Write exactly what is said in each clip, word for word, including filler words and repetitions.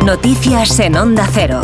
Noticias en Onda Cero.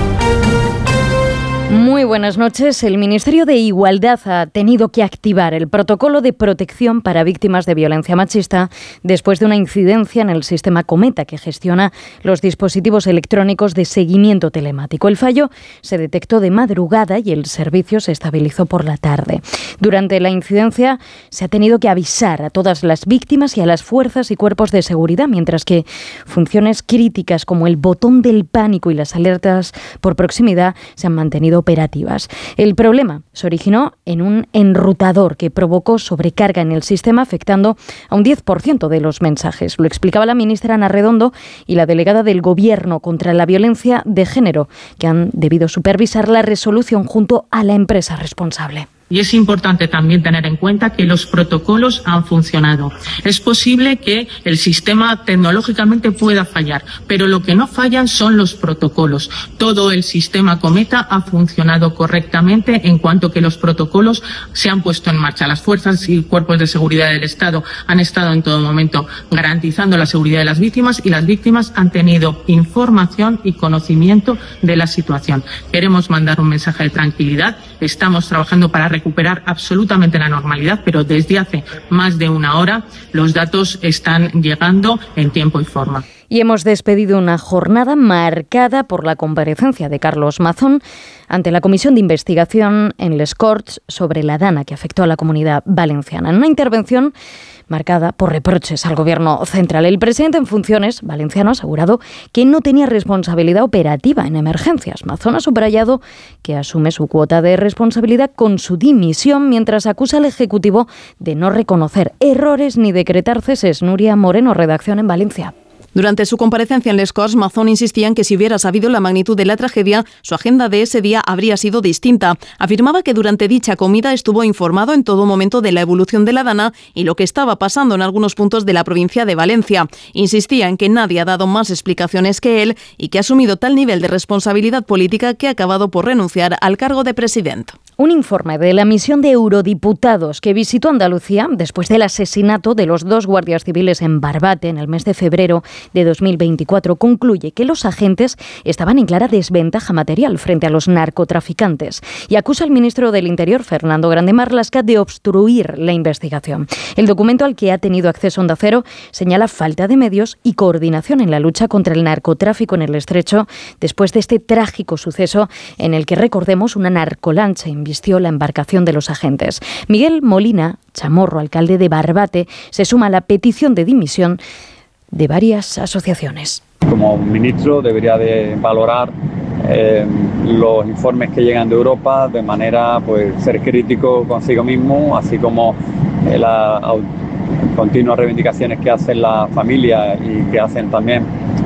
Muy buenas noches. El Ministerio de Igualdad ha tenido que activar el protocolo de protección para víctimas de violencia machista después de una incidencia en el sistema Cometa que gestiona los dispositivos electrónicos de seguimiento telemático. El fallo se detectó de madrugada y el servicio se estabilizó por la tarde. Durante la incidencia se ha tenido que avisar a todas las víctimas y a las fuerzas y cuerpos de seguridad, mientras que funciones críticas como el botón del pánico y las alertas por proximidad se han mantenido operativas. El problema se originó en un enrutador que provocó sobrecarga en el sistema, afectando a un diez por ciento de los mensajes. Lo explicaba la ministra Ana Redondo y la delegada del Gobierno contra la violencia de género, que han debido supervisar la resolución junto a la empresa responsable. Y es importante también tener en cuenta que los protocolos han funcionado. Es posible que el sistema tecnológicamente pueda fallar, pero lo que no fallan son los protocolos. Todo el sistema Cometa ha funcionado correctamente en cuanto que los protocolos se han puesto en marcha. Las fuerzas y cuerpos de seguridad del Estado han estado en todo momento garantizando la seguridad de las víctimas y las víctimas han tenido información y conocimiento de la situación. Queremos mandar un mensaje de tranquilidad. Estamos trabajando para recuperar absolutamente la normalidad, pero desde hace más de una hora los datos están llegando en tiempo y forma. Y hemos despedido una jornada marcada por la comparecencia de Carlos Mazón ante la Comisión de Investigación en Les Corts sobre la dana que afectó a la Comunidad Valenciana. En una intervención marcada por reproches al Gobierno central. El presidente en funciones valenciano ha asegurado que no tenía responsabilidad operativa en emergencias. Mazón ha subrayado que asume su cuota de responsabilidad con su dimisión, mientras acusa al Ejecutivo de no reconocer errores ni decretar ceses. Nuria Moreno, redacción en Valencia. Durante su comparecencia en Les Corts, Mazón insistía en que si hubiera sabido la magnitud de la tragedia, su agenda de ese día habría sido distinta. Afirmaba que durante dicha comida estuvo informado en todo momento de la evolución de la dana y lo que estaba pasando en algunos puntos de la provincia de Valencia. Insistía en que nadie ha dado más explicaciones que él y que ha asumido tal nivel de responsabilidad política que ha acabado por renunciar al cargo de presidente. Un informe de la misión de eurodiputados que visitó Andalucía después del asesinato de los dos guardias civiles en Barbate en el mes de febrero de dos mil veinticuatro concluye que los agentes estaban en clara desventaja material frente a los narcotraficantes y acusa al ministro del Interior, Fernando Grande Marlaska, de obstruir la investigación. El documento al que ha tenido acceso Onda Cero señala falta de medios y coordinación en la lucha contra el narcotráfico en el Estrecho después de este trágico suceso en el que, recordemos, una narcolancha vistió la embarcación de los agentes. Miguel Molina Chamorro, alcalde de Barbate, se suma a la petición de dimisión de varias asociaciones. Como ministro debería de valorar eh, los informes que llegan de Europa de manera, pues, ser crítico consigo mismo, así como eh, las continuas reivindicaciones que hacen las familias y que hacen también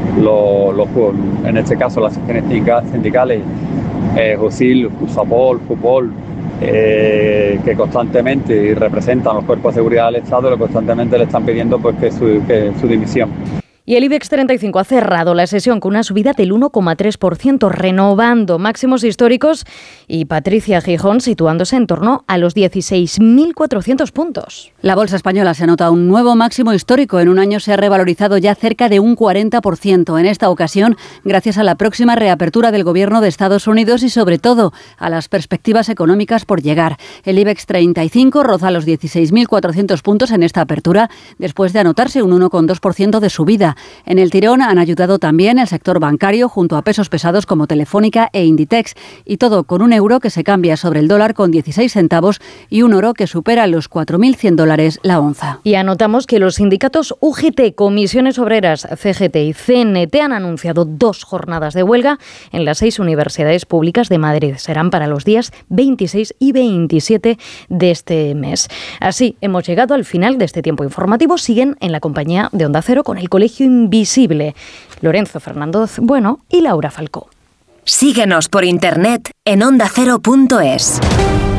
los, los en este caso las secciones sindicales, eh, Jusil, Jusapol, Jupol, eh, que constantemente representan los cuerpos de seguridad del Estado, que constantemente le están pidiendo, pues, que su, que su dimisión. Y el IBEX treinta y cinco ha cerrado la sesión con una subida del uno coma tres por ciento, renovando máximos históricos, y Patricia Gijón situándose en torno a los dieciséis mil cuatrocientos puntos. La bolsa española se anota un nuevo máximo histórico. En un año se ha revalorizado ya cerca de un cuarenta por ciento. En esta ocasión, gracias a la próxima reapertura del Gobierno de Estados Unidos y, sobre todo, a las perspectivas económicas por llegar. El IBEX treinta y cinco roza los dieciséis mil cuatrocientos puntos en esta apertura, después de anotarse un uno coma dos por ciento de subida. En el tirón han ayudado también el sector bancario, junto a pesos pesados como Telefónica e Inditex, y todo con un euro que se cambia sobre el dólar con dieciséis centavos y un oro que supera los cuatro mil cien dólares la onza. Y anotamos que los sindicatos U G T, Comisiones Obreras, C G T y C N T han anunciado dos jornadas de huelga en las seis universidades públicas de Madrid. Serán para los días veintiséis y veintisiete de este mes. Así hemos llegado al final de este tiempo informativo. Siguen en la compañía de Onda Cero con el Colegio Invisible, Lorenzo Fernández Bueno y Laura Falcó. Síguenos por internet en onda cero punto es.